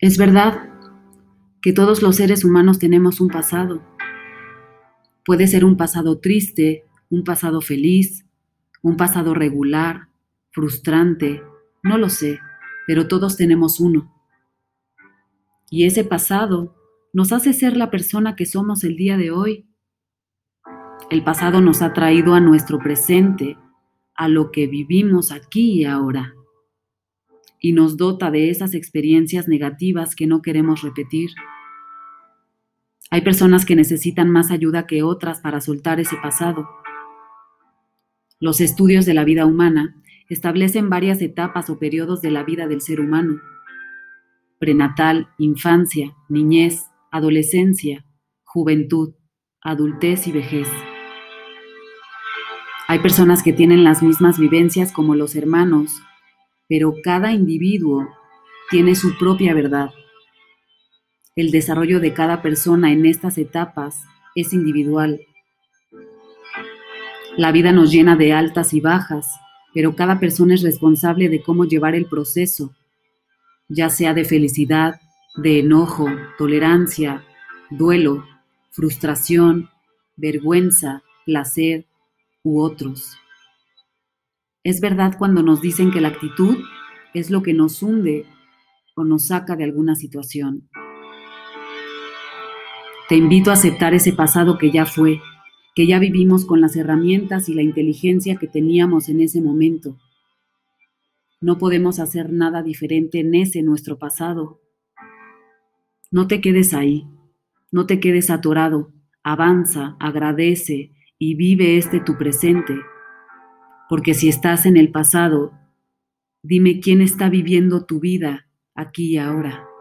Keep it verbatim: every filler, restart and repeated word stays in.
Es verdad que todos los seres humanos tenemos un pasado. Puede ser un pasado triste, un pasado feliz, un pasado regular, frustrante, no lo sé, pero todos tenemos uno. Y ese pasado nos hace ser la persona que somos el día de hoy. El pasado nos ha traído a nuestro presente, a lo que vivimos aquí y ahora, y nos dota de esas experiencias negativas que no queremos repetir. Hay personas que necesitan más ayuda que otras para soltar ese pasado. Los estudios de la vida humana establecen varias etapas o periodos de la vida del ser humano: prenatal, infancia, niñez, adolescencia, juventud, adultez y vejez. Hay personas que tienen las mismas vivencias como los hermanos, pero cada individuo tiene su propia verdad. El desarrollo de cada persona en estas etapas es individual. La vida nos llena de altas y bajas, pero cada persona es responsable de cómo llevar el proceso, ya sea de felicidad, de enojo, tolerancia, duelo, frustración, vergüenza, placer u otros. Es verdad cuando nos dicen que la actitud es lo que nos hunde o nos saca de alguna situación. Te invito a aceptar ese pasado que ya fue, que ya vivimos con las herramientas y la inteligencia que teníamos en ese momento. No podemos hacer nada diferente en ese nuestro pasado. No te quedes ahí, no te quedes atorado, avanza, agradece y vive este tu presente. Porque si estás en el pasado, dime quién está viviendo tu vida aquí y ahora.